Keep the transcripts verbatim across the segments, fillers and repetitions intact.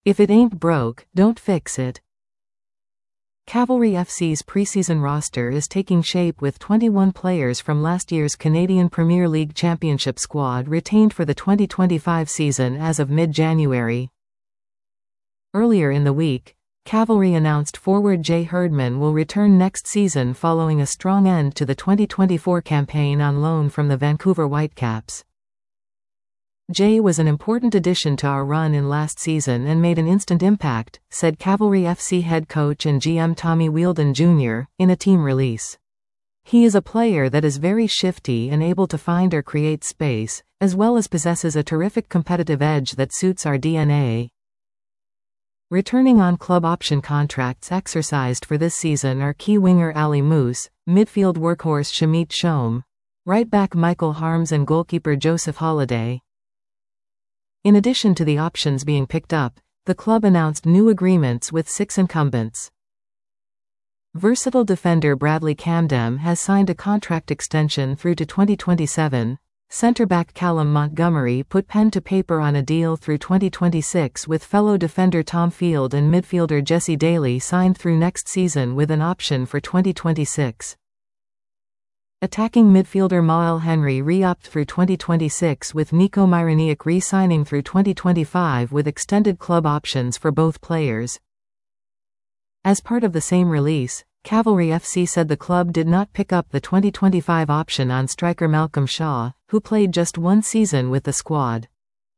If it ain't broke, don't fix it. Cavalry F C's preseason roster is taking shape with twenty-one players from last year's Canadian Premier League Championship squad retained for the twenty twenty-five season as of mid-January. Earlier in the week, Cavalry announced forward Jay Herdman will return next season following a strong end to the twenty twenty-four campaign on loan from the Vancouver Whitecaps. Jay was an important addition to our run in last season and made an instant impact, said Cavalry F C head coach and G M Tommy Wheeldon Junior, in a team release. He is a player that is very shifty and able to find or create space, as well as possesses a terrific competitive edge that suits our D N A. Returning on club option contracts exercised for this season are key winger Ali Moose, midfield workhorse Shamit Shome, right back Michael Harms and goalkeeper Joseph Holiday. In addition to the options being picked up, the club announced new agreements with six incumbents. Versatile defender Bradley Camden has signed a contract extension through to twenty twenty-seven. Centre-back Callum Montgomery put pen to paper on a deal through twenty twenty-six with fellow defender Tom Field and midfielder Jesse Daly signed through next season with an option for twenty twenty-six. Attacking midfielder Mael Henry re-upped through twenty twenty-six with Nico Myroniuk re-signing through twenty twenty-five with extended club options for both players. As part of the same release, Cavalry F C said the club did not pick up the twenty twenty-five option on striker Malcolm Shaw, who played just one season with the squad.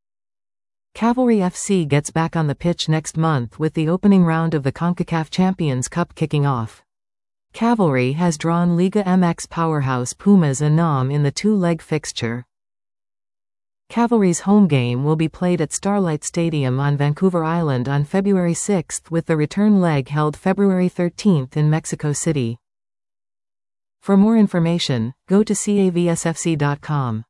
Cavalry F C gets back on the pitch next month with the opening round of the CONCACAF Champions Cup kicking off. Cavalry has drawn Liga M X powerhouse Pumas Annam in the two-leg fixture. Cavalry's home game will be played at Starlight Stadium on Vancouver Island on February sixth with the return leg held February thirteenth in Mexico City. For more information, go to C A V S F C dot com.